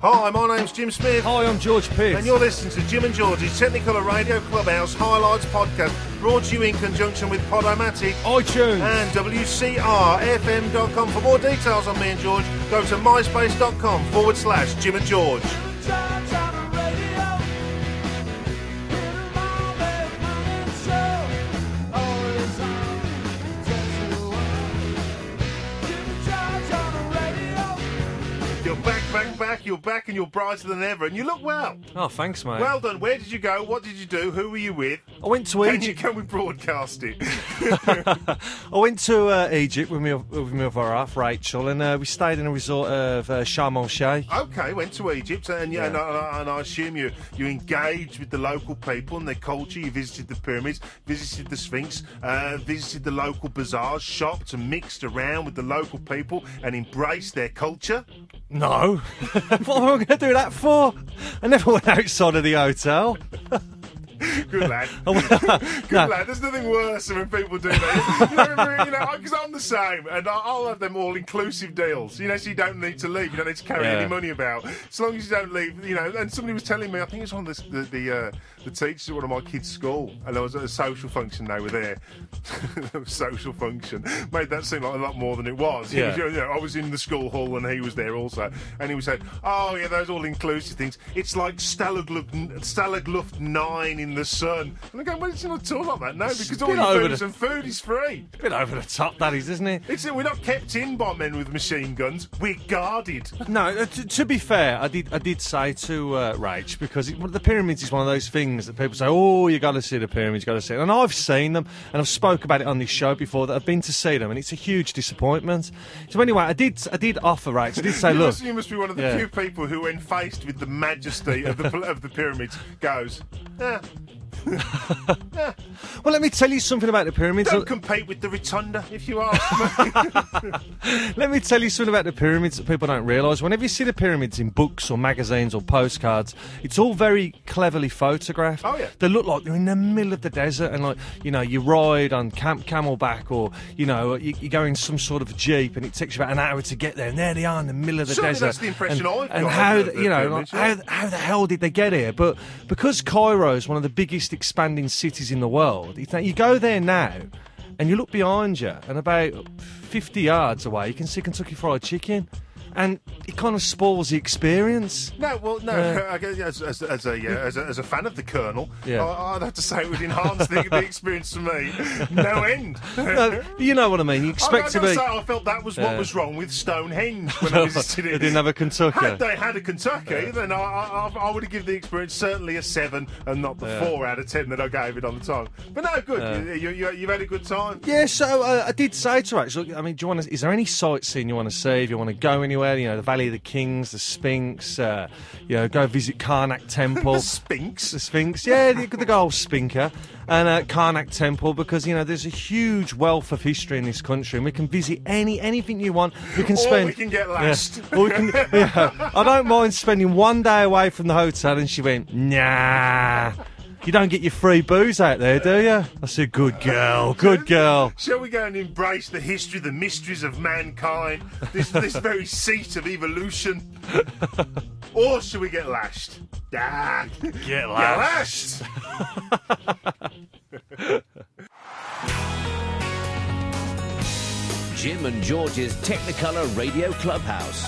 Hi, my name's Jim Smith. Hi, I'm George Pierce. And you're listening to Jim and George's Technicolor Radio Clubhouse Highlights Podcast, brought to you in conjunction with Podomatic, iTunes, and WCRFM.com. For more details on me and George, go to myspace.com/Jim and George. You're back and you're brighter than ever, and you look well. Oh, thanks, mate. Well done. Where did you go? What did you do? Who were you with? I went to Egypt. Can we broadcast it? I went to Egypt with my other half, Rachel, and we stayed in a resort of Sharm el Sheikh. Okay, went to Egypt, and I assume you engaged with the local people and their culture. You visited the pyramids, visited the Sphinx, visited the local bazaars, shopped and mixed around with the local people and embraced their culture. No. What am I going to do that for? I never went outside of the hotel. Good lad. Good lad. There's nothing worse than when people do that. Because I'm the same, and I'll have them all-inclusive deals. So you don't need to leave. You don't need to carry any money about. As long as you don't leave, And somebody was telling me, I think it was one of the teachers at one of my kids' school, and there was a social function. They were there. Social function made that seem like a lot more than it was. Yeah. I was in the school hall, and he was there also, and he was saying, "Oh yeah, those all-inclusive things. It's like Stalagluft 9 in the sun." And I go, "Well, it's not at all like that. No, because all your booze and food is free." It's a bit over the top, that is, isn't it? We're not kept in by men with machine guns. We're guarded. No, to be fair, I did say to Rach, because the pyramids is one of those things that people say, "Oh, you got to see the pyramids, you got to see it." And I've seen them, and I've spoke about it on this show before, that I've been to see them, and it's a huge disappointment. So anyway, I did offer Rach. I did say, "Look, you must be one of the few people who, when faced with the majesty of the pyramids, goes, yeah." Well, let me tell you something about the pyramids. Don't compete with the Rotunda, if you ask me. Let me tell you something about the pyramids that people don't realise. Whenever you see the pyramids in books or magazines or postcards, it's all very cleverly photographed. Oh, yeah. They look like they're in the middle of the desert, and you ride on camelback, or you go in some sort of jeep, and it takes you about an hour to get there, and there they are in the middle of the desert. That's the impression I've got. And how the hell did they get here? But because Cairo is one of the biggest expanding cities in the world, you go there now and you look behind you, and about 50 yards away you can see Kentucky Fried Chicken, and it kind of spoils the experience. No, I guess as a fan of the Colonel, I'd have to say it would enhance the experience for me. No end. No, you know what I mean. You expect to be. I felt that was what was wrong with Stonehenge when I visited it. They didn't have a Kentucky. Had they had a Kentucky, then I would have given the experience certainly a 7 and not the 4 out of 10 that I gave it on the time. But no, good. You've had a good time. Yeah. So I did say to her, look, I mean, do you want to? Is there any sightseeing you want to see? If you want to go anywhere? The Valley of the Kings, the Sphinx, go visit Karnak Temple. The Sphinx? Yeah, the old Spinker. And Karnak Temple, because, there's a huge wealth of history in this country, and we can visit anything you want. We can spend... Or we can get lost. Yeah, or we can, I don't mind spending one day away from the hotel, and she went, nah... You don't get your free booze out there, do you? I said, good girl. Shall we go and embrace the history, the mysteries of mankind, this very seat of evolution? Or shall we get lashed? Get lashed. Jim and George's Technicolor Radio Clubhouse.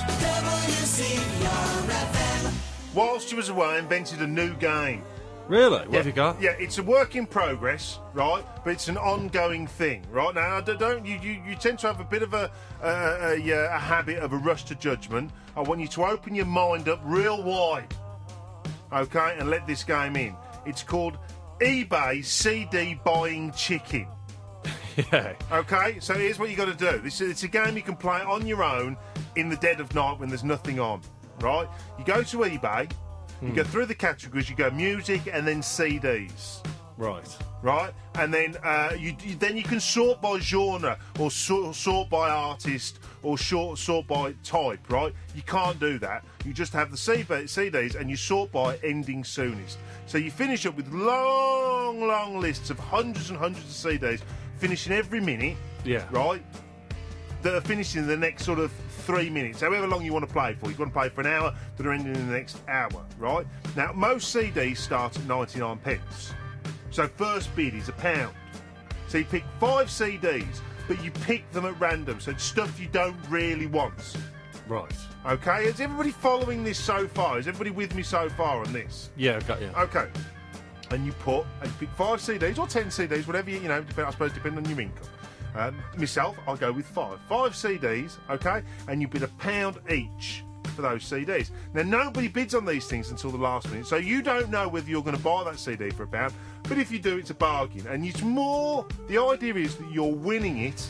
Whilst you was away, I invented a new game. Really? What have you got? Yeah, it's a work in progress, right? But it's an ongoing thing, right? Now, you tend to have a bit of a habit of a rush to judgment. I want you to open your mind up real wide, okay, and let this game in. It's called eBay CD Buying Chicken. Yeah. Okay, so here's what you got to do. It's a game you can play on your own in the dead of night when there's nothing on, right? You go to eBay. You go through the categories. You go music and then CDs. Right, and then you can sort by genre or sort by artist or sort by type. Right, you can't do that. You just have the CDs and you sort by ending soonest. So you finish up with long lists of hundreds and hundreds of CDs, finishing every minute. Yeah. Right, that are finishing in the next sort of 3 minutes, however long you want to play for. You want to play for an hour, but are ending in the next hour, right? Now, most CDs start at 99 pence. So first bid is £1. So you pick 5 CDs, but you pick them at random. So it's stuff you don't really want. Right. Okay, is everybody following this so far? Is everybody with me so far on this? Yeah, I've got you. Okay. And you pick 5 CDs or 10 CDs, whatever you know, I suppose, depending on your income. Myself, I'll go with 5. 5 CDs, okay? And you bid £1 each for those CDs. Now, nobody bids on these things until the last minute, so you don't know whether you're going to buy that CD for £1, but if you do, it's a bargain. And it's more, the idea is that you're winning it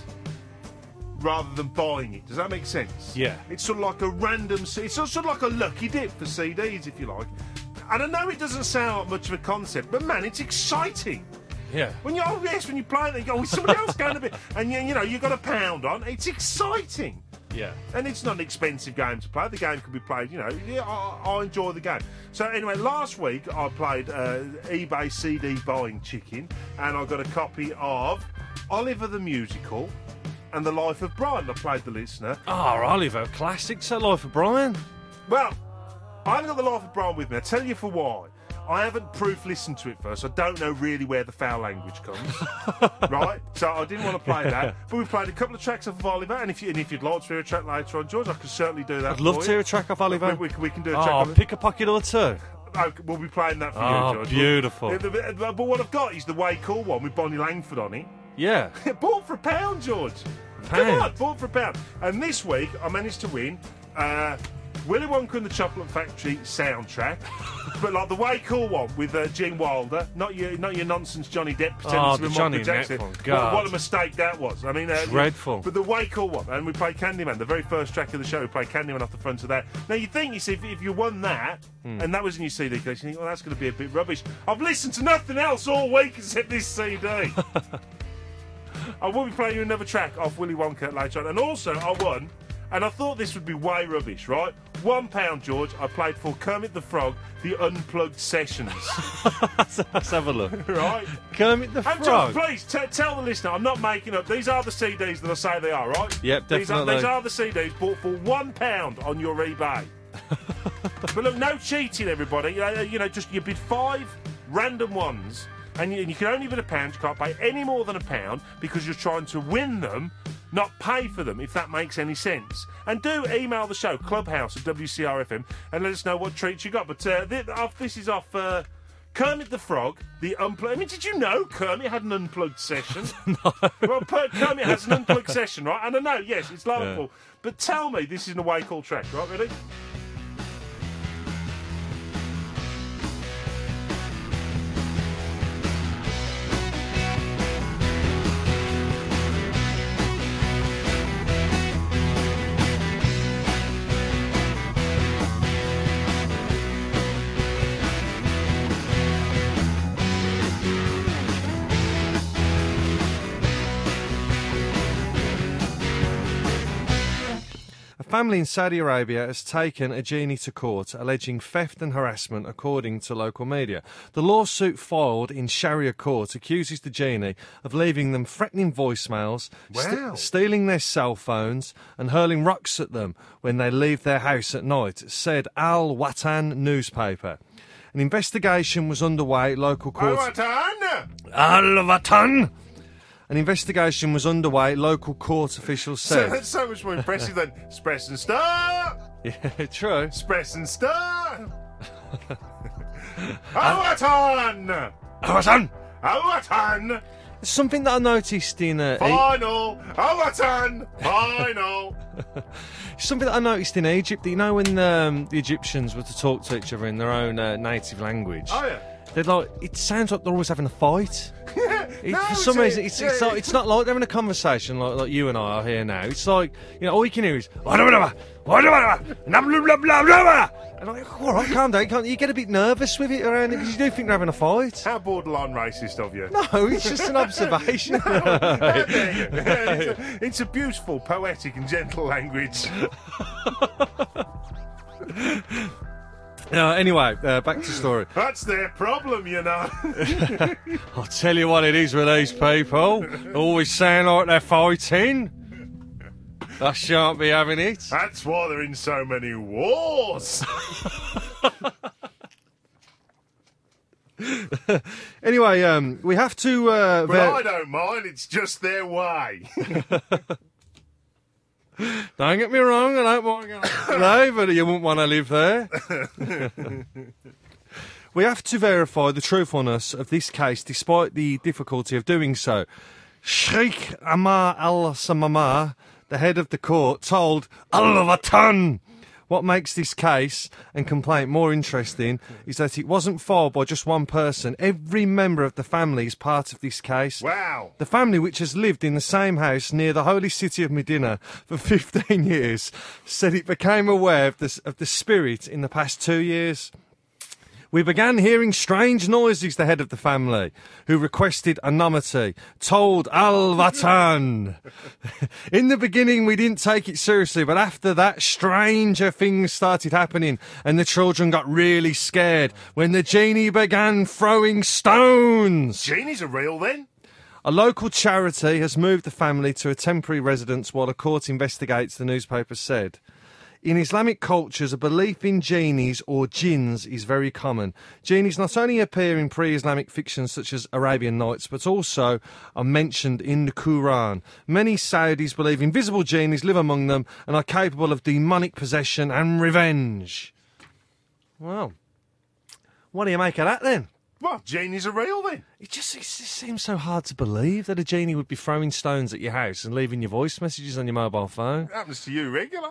rather than buying it. Does that make sense? Yeah. It's sort of like a random, it's sort of like a lucky dip for CDs, if you like. And I know it doesn't sound like much of a concept, but man, it's exciting. Yeah. When you play it, you go, somebody else going a bit, and you know, you've got £1 on. It's exciting. Yeah. And it's not an expensive game to play. The game can be played, you know. Yeah, I enjoy the game. So anyway, last week I played eBay CD buying chicken, and I got a copy of Oliver the Musical and The Life of Brian. I played The Listener. Oh, Oliver, classic. So Life of Brian. Well, I haven't got The Life of Brian with me. I'll tell you for why. I haven't proof listened to it first. I don't know really where the foul language comes. Right? So I didn't want to play that. But we played a couple of tracks of Oliver, and if you'd like to hear a track later on, George, I can certainly do that. I'd love to hear a track of Oliver. We can do a track Oh, pick a pocket or two. We'll be playing that for you, Oh, George. beautiful. But what I've got is the Way Cool one with Bonnie Langford on it. Yeah. Bought for £1, George. Come on, bought for £1. And this week, I managed to win Willy Wonka and the Chocolate Factory soundtrack, but like the Way Cool one with Gene Wilder, not your nonsense Johnny Depp pretending to be Johnny Michael Jackson. Depp one, God. What a mistake that was. I mean, dreadful. But the Way Cool one, and we played Candyman, the very first track of the show. We played Candyman off the front of that. Now you think, you see, if you won that, and that was in your CD collection, you think, well, that's going to be a bit rubbish. I've listened to nothing else all week except this CD. I will be playing you another track off Willy Wonka later on, and also I won. And I thought this would be way rubbish, right? £1, George. I played for Kermit the Frog, the Unplugged Sessions. Let's have a look. Right? Kermit the Frog. George, please, tell the listener, I'm not making up. These are the CDs that I say they are, right? Yep, definitely. These are the CDs bought for £1 on your eBay. But look, no cheating, everybody. You know, just you bid 5 random ones, and you can only bid £1. You can't pay any more than £1 because you're trying to win them, not pay for them, if that makes any sense. And do email the show, clubhouse@WCRFM, and let us know what treats you got. But this is off Kermit the Frog, the Unplugged. I mean, did you know Kermit had an unplugged session? No. Well, Kermit has an unplugged session, right? And I know, yes, it's laughable. Yeah. But tell me, this is an Away Call track, right? Ready? A family in Saudi Arabia has taken a genie to court alleging theft and harassment, according to local media. The lawsuit filed in Sharia court accuses the genie of leaving them threatening voicemails, stealing their cell phones and hurling rocks at them when they leave their house at night, said Al Watan newspaper. An investigation was underway at local court. Al Watan! An investigation was underway, local court officials said. So that's so much more impressive than Spress and Star! Yeah, true. Spress and Star! Awatan! Awatan! Awatan! Something that I noticed in... Final! Awatan! Final! Something that I noticed in Egypt, you know when the Egyptians were to talk to each other in their own native language? Oh, yeah. They're like, it sounds like they're always having a fight. For some reason, it's not like they're having a conversation like you and I are here now. It's like, you know, all you can hear is and I'm like, all right, calm down. You get a bit nervous with it around it because you do think they're having a fight. How borderline racist of you. No, it's just an observation. It's a beautiful, poetic and gentle language. Anyway, back to story. That's their problem, you know. I'll tell you what it is with these people. Always sound like they're fighting. I shan't be having it. That's why they're in so many wars. Anyway, we have to... But I don't mind, it's just their way. Don't get me wrong, I don't mind going no, but you wouldn't want to live there. We have to verify the truthfulness of this case, despite the difficulty of doing so. Sheikh Amar al-Samamah, the head of the court, told Al-Watan what makes this case and complaint more interesting is that it wasn't filed by just one person. Every member of the family is part of this case. Wow. The family, which has lived in the same house near the holy city of Medina for 15 years, said it became aware of the spirit in the past 2 years. We began hearing strange noises, the head of the family, who requested anonymity, told Al-Watan. In the beginning, we didn't take it seriously, but after that, stranger things started happening, and the children got really scared when the genie began throwing stones. Genies are real, then? A local charity has moved the family to a temporary residence while the court investigates, the newspaper said. In Islamic cultures, a belief in genies or jinns is very common. Genies not only appear in pre-Islamic fictions such as Arabian Nights, but also are mentioned in the Quran. Many Saudis believe invisible genies live among them and are capable of demonic possession and revenge. Well, what do you make of that then? Well, genies are real, then. It just seems so hard to believe that a genie would be throwing stones at your house and leaving your voice messages on your mobile phone. Happens to you regular.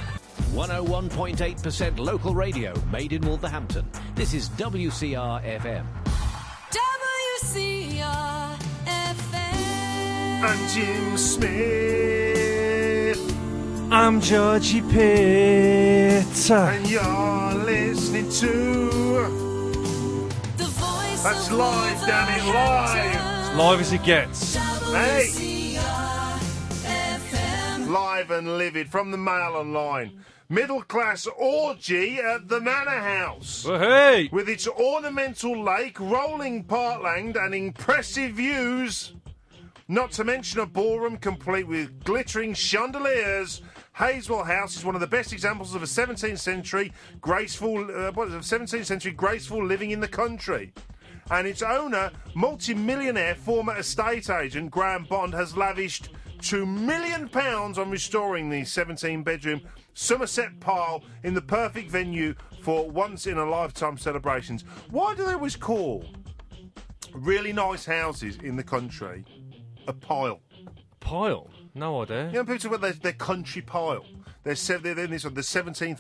101.8% local radio made in Wolverhampton. This is WCR FM. WCR FM. I'm Jim Smith. I'm Georgie Pitt. And you're listening to... That's live, damn it, live! As live as it gets. Hey! Live and livid from the Mail Online. Middle class orgy at the Manor House. Well, hey! With its ornamental lake, rolling parkland, and impressive views. Not to mention a ballroom complete with glittering chandeliers. Hazelwell House is one of the best examples of a 17th century graceful living in the country. And its owner, multi-millionaire former estate agent Graham Bond, has lavished £2 million on restoring the 17-bedroom Somerset Pile in the perfect venue for once-in-a-lifetime celebrations. Why do they always call really nice houses in the country a pile? Pile? No idea. You know, people talk about their country pile. They're in this one, the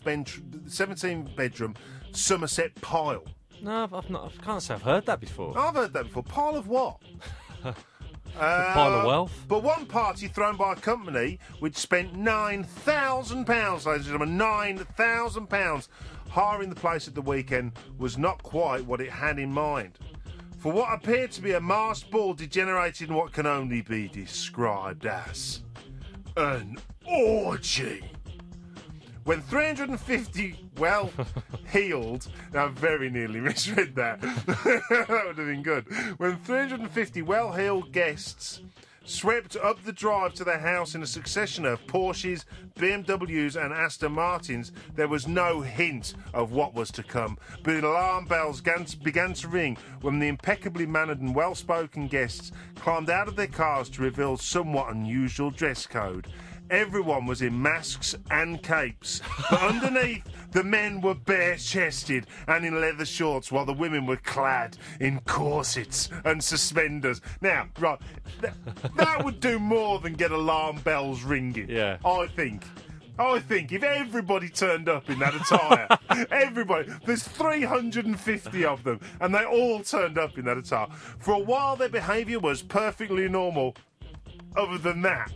17th bedroom Somerset Pile. No, I can't say I've heard that before. I've heard that before. Pile of what? A pile of wealth. But one party thrown by a company which spent £9,000, ladies and gentlemen, £9,000 hiring the place at the weekend was not quite what it had in mind. For what appeared to be a masked ball degenerated in what can only be described as an orgy. When 350 well-heeled... I very nearly misread that. That would have been good. When 350 well-heeled guests swept up the drive to their house in a succession of Porsches, BMWs and Aston Martins, there was no hint of what was to come. But alarm bells began to ring when the impeccably mannered and well-spoken guests climbed out of their cars to reveal somewhat unusual dress code. Everyone was in masks and capes, but underneath, the men were bare-chested and in leather shorts, while the women were clad in corsets and suspenders. Now, right, that would do more than get alarm bells ringing. Yeah. I think if everybody turned up in that attire, there's 350 of them, and they all turned up in that attire. For a while, their behaviour was perfectly normal. Other than that,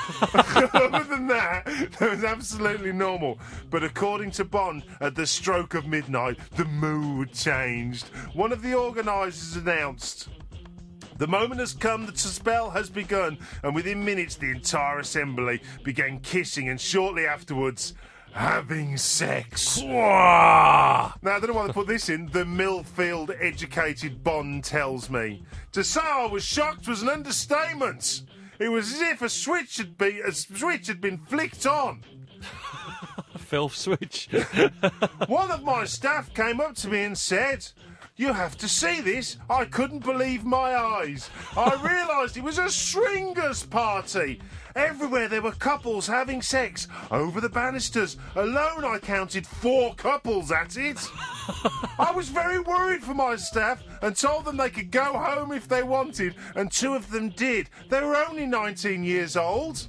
that was absolutely normal. But according to Bond, at the stroke of midnight, the mood changed. One of the organisers announced, "The moment has come, the spell has begun," and within minutes the entire assembly began kissing and shortly afterwards having sex. Now, I don't know why they put this in. The Millfield-educated Bond tells me. To say I was shocked was an understatement. It was as if a switch had been flicked on. Filth switch. One of my staff came up to me and said, "You have to see this." I couldn't believe my eyes. I realised it was a swingers party. Everywhere there were couples having sex. Over the banisters alone I counted 4 couples at it. I was very worried for my staff and told them they could go home if they wanted, and 2 of them did. They were only 19 years old.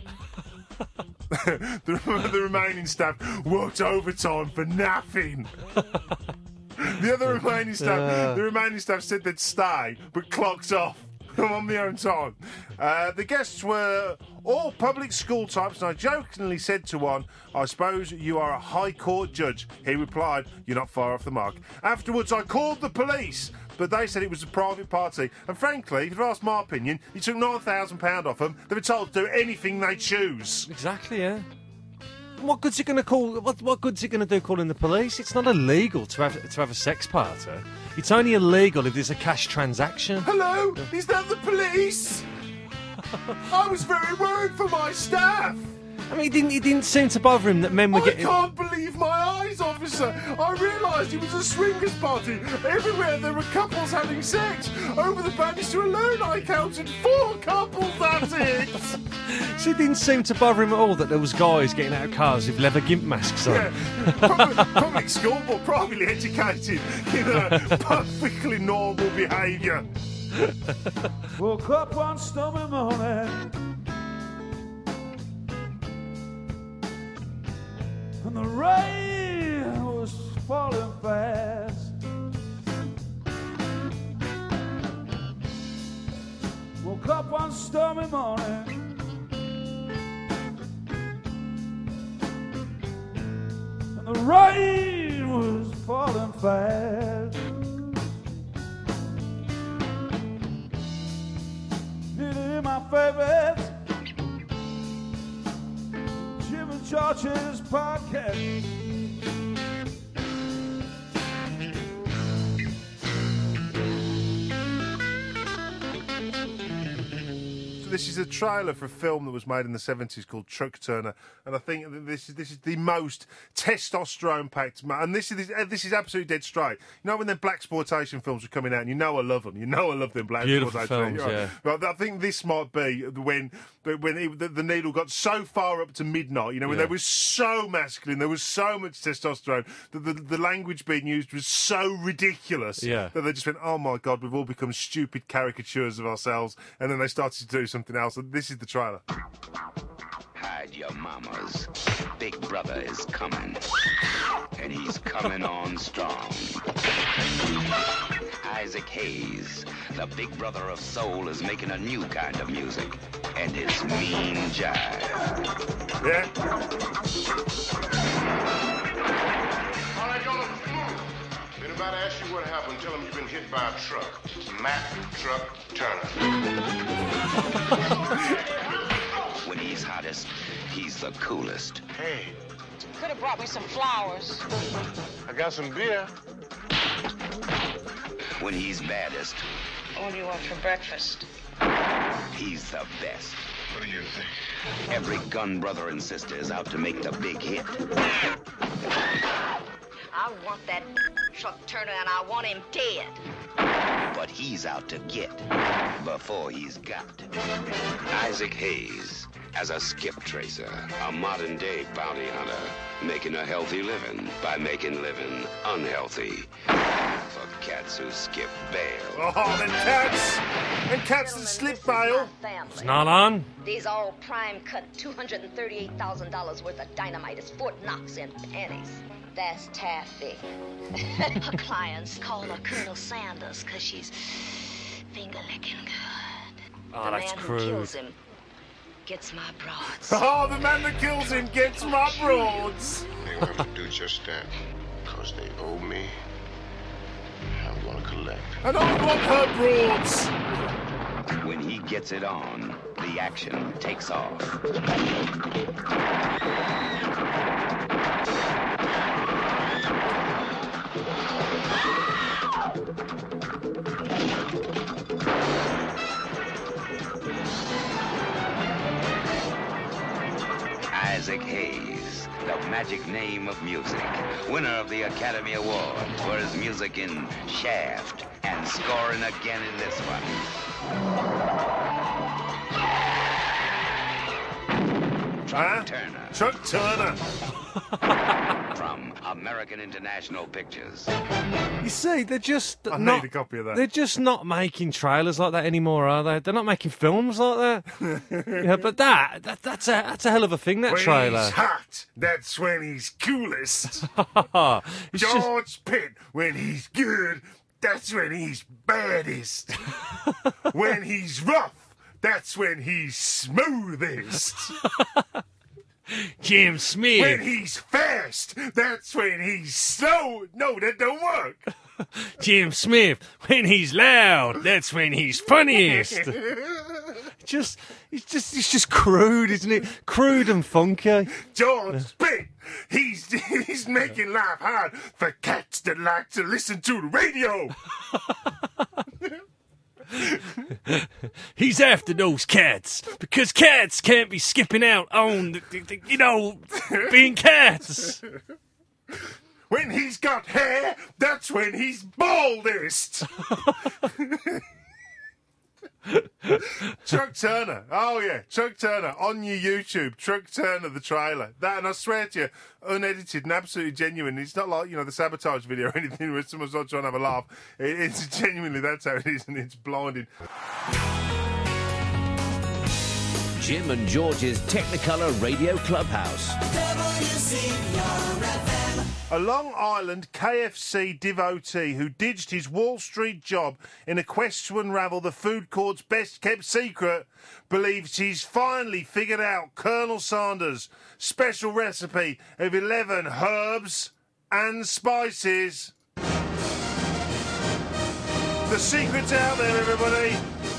the remaining staff worked overtime for nothing. The remaining staff said they'd stay, but clocked off. I'm on my own time. The guests were all public school types, and I jokingly said to one, "I suppose you are a high court judge." He replied, "You're not far off the mark." Afterwards, I called the police, but they said it was a private party. And frankly, if you ask my opinion, you took £9,000 off them. They were told to do anything they choose. Exactly, yeah. What good's it going to call? What good's it going to do calling the police? It's not illegal to have a sex party. It's only illegal if there's a cash transaction. Hello, is that the police? I was very worried for my staff. I mean, it didn't seem to bother him that men were getting... I can't believe my eyes, officer. I realised it was a swingers party. Everywhere there were couples having sex. Over the banister alone I counted 4 couples, that's it. So it didn't seem to bother him at all that there was guys getting out of cars with leather gimp masks on. Yeah, public school, but privately educated. Perfectly normal behaviour. Woke up one stormy morning and the rain was falling fast. Woke up one stormy morning and the rain was falling fast. My favorites, Jimmy George's podcast. This is a trailer for a film that was made in the 70s called Truck Turner, and I think this is the most testosterone-packed, and this is absolutely dead straight. You know when them blaxploitation films were coming out, and you know I love them. You know I love them blaxploitation films, yeah. But I think this might be when the needle got so far up to midnight. You know when they were so masculine, there was so much testosterone that the language being used was so ridiculous that they just went, "Oh my God, we've all become stupid caricatures of ourselves," and then they started to do something else. And this is the trailer. Hide your mamas. Big brother is coming. And he's coming on strong. Isaac Hayes, the big brother of soul, is making a new kind of music. And it's mean jive. Yeah. All right, y'all, let's move. If anybody asks you what happened, tell them you've been hit by a truck. Matt Truck Turner. When he's hottest, he's the coolest. Hey, Could have brought me some flowers. I got some beer. When he's baddest, What do you want for breakfast? he's the best. What do you think? Every gun brother and sister is out to make the big hit. I want that Truck Turner, and I want him dead. But he's out to get before he's got. Isaac Hayes, as a skip tracer, a modern-day bounty hunter, making a healthy living by making living unhealthy. For cats who skip bail. Oh, the cats! And cats that slip bail. It's not on. These all prime cut $238,000 worth of dynamite is Fort Knox in pennies. That's Taffy. Her clients call her Colonel Sanders because she's finger-licking good. Oh, the that's man crude. who kills him gets my broads. Oh, the man that kills him gets my broads. They're going to do just that. Because they owe me. I'm going to collect. And I want her broads. When he gets it on, the action takes off. Isaac Hayes, the magic name of music, winner of the Academy Award for his music in Shaft and scoring again in this one. Truck Turner. Truck Turner. From American International Pictures. You see, they're just I not, need a copy of that. They're just not making trailers like that anymore, are they? They're not making films like that. Yeah, but that's a hell of a thing, that When trailer. he's hot, that's when he's coolest. It's just- George Pitt, when he's good, that's when he's baddest. When he's rough, that's when he's smoothest. Jim Smith. When he's fast, that's when he's slow. No, that don't work. Jim Smith. When he's loud, that's when he's funniest. It's just crude, isn't it? Crude and funky. George Pitt, he's making life hard for cats that like to listen to the radio. He's after those cats because cats can't be skipping out on, being cats. When he's got hair, that's when he's baldest. Truck Turner. Oh, yeah. Truck Turner on your YouTube. Truck Turner, the trailer. That, and I swear to you, unedited and absolutely genuine. It's not like, the sabotage video or anything where someone's not trying to have a laugh. It's genuinely, that's how it is, and it's blinding. Jim and George's Technicolor Radio Clubhouse. A Long Island KFC devotee who ditched his Wall Street job in a quest to unravel the food court's best-kept secret believes he's finally figured out Colonel Sanders' special recipe of 11 herbs and spices. The secret's out there, everybody.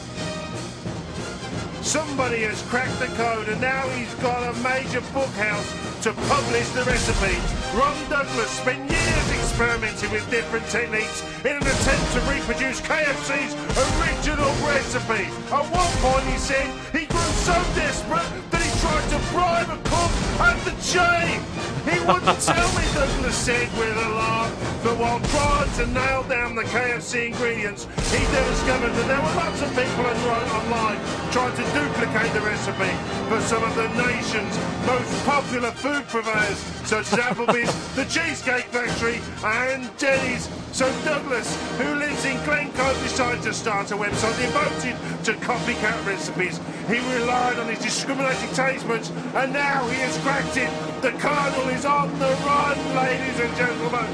Somebody has cracked the code and now he's got a major book house to publish the recipe. Ron Douglas spent years experimenting with different techniques in an attempt to reproduce KFC's original recipe. At one point he said he grew so desperate that he tried to bribe a cook at the chain. He wouldn't tell me, Douglas said with a laugh, but while trying to nail down the KFC ingredients, he discovered that there were lots of people online trying to duplicate the recipe for some of the nation's most popular food purveyors, such as Applebee's, the Cheesecake Factory, and Denny's. So Douglas, who lives in Glencoe, decided to start a website devoted to copycat recipes. He relied on his discriminating taste buds, and now he has cracked it. The Colonel is on the run, ladies and gentlemen.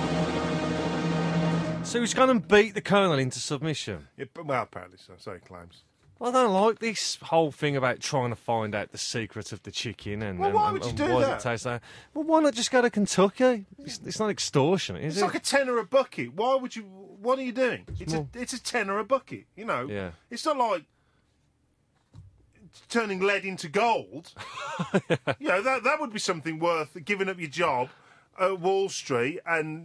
So he's gone and beat the Colonel into submission. Yeah, well, apparently so he claims. Well, I don't like this whole thing about trying to find out the secret of the chicken and, Well, why would you do why that? does it taste like. Well, why not just go to Kentucky? It's not extortion, is It's it? like a tenner a bucket. Why would you? What are you doing? It's a tenner a bucket. Yeah. It's not like turning lead into gold. That would be something worth giving up your job at Wall Street and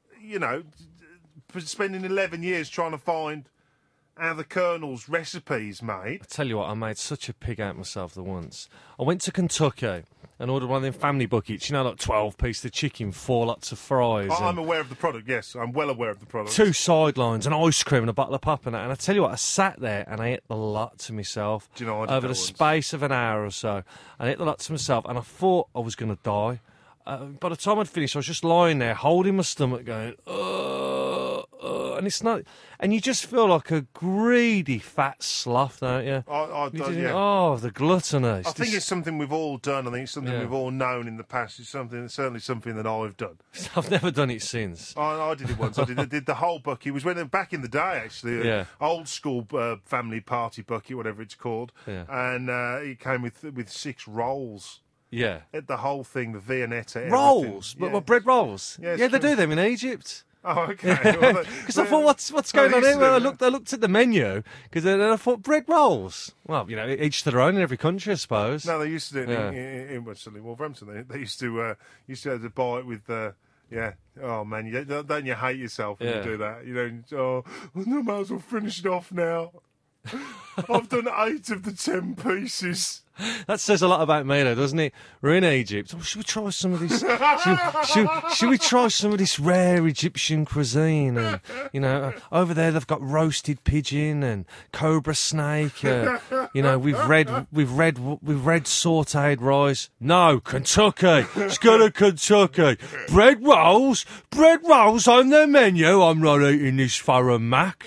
spending 11 years trying to find how the Colonel's recipe is made. I tell you what, I made such a pig out of myself the once. I went to Kentucky and ordered one of them family buckets, like 12 pieces of chicken, 4 lots of fries. I'm aware of the product, yes. I'm well aware of the product. 2 sidelines, an ice cream and a bottle of pop and that. And I tell you what, I sat there and I ate the lot to myself. Do you know I did over that the once? space of an hour or so. I ate the lot to myself and I thought I was going to die. By the time I'd finished, I was just lying there, holding my stomach, going, and it's not, and you just feel like a greedy fat sloth, don't you? Yeah. Oh, the gluttony! I think it's something we've all done. I think it's something we've all known in the past. It's certainly something that I've done. I've never done it since. I did it once. I did the whole bucket. It was back in the day, actually. Yeah. Old school family party bucket, whatever it's called. Yeah. And it came with 6 rolls. Yeah. The whole thing, the Viennetta. Rolls? Yeah. But bread rolls? Yeah, they do them in Egypt. Oh, okay. Because I thought, what's going on here? Well, I looked at the menu, because then I thought, bread rolls. Well, each to their own in every country, I suppose. No, they used to do it in Wolverhampton. They used to have to buy it with... yeah. Oh, man, don't you hate yourself when you do that? I might as well finish it off now. I've done 8 of the 10 pieces. That says a lot about me, though, doesn't it? We're in Egypt. Oh, should we try some of this? Should we try some of this rare Egyptian cuisine? And, you know, over there they've got roasted pigeon and cobra snake. You know, we've read sautéed rice. No, Kentucky. Let's go to Kentucky. Bread rolls on the menu. I'm not eating this foreign mac.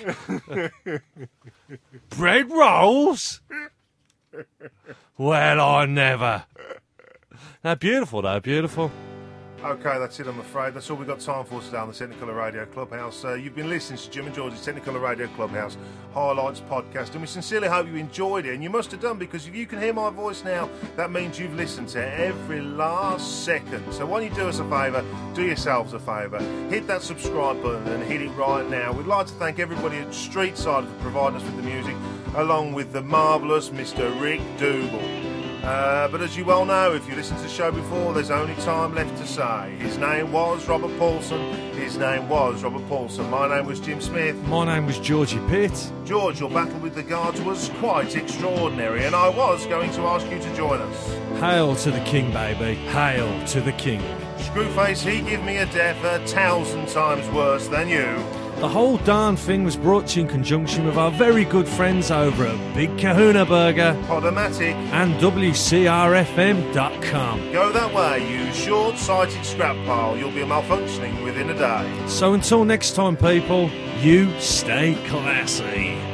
Bread rolls. Well, I never. They're beautiful, though, beautiful. Okay, that's it, I'm afraid. That's all we've got time for today on the Technicolor Radio Clubhouse. You've been listening to Jim and George's Technicolor Radio Clubhouse Highlights podcast, and we sincerely hope you enjoyed it, and you must have done, because if you can hear my voice now, that means you've listened to every last second. So why don't you do us a favour, do yourselves a favour, hit that subscribe button and hit it right now. We'd like to thank everybody at Streetside for providing us with the music, along with the marvellous Mr. Rick Dougal. But as you well know, if you listened to the show before, there's only time left to say. His name was Robert Paulson. His name was Robert Paulson. My name was Jim Smith. My name was Georgie Pitt. George, your battle with the guards was quite extraordinary, and I was going to ask you to join us. Hail to the king, baby. Hail to the king. Screwface, he give me a death 1,000 times worse than you. The whole darn thing was brought to you in conjunction with our very good friends over at Big Kahuna Burger, Podomatic, and WCRFM.com. Go that way, you short-sighted scrap pile. You'll be malfunctioning within a day. So until next time, people, you stay classy.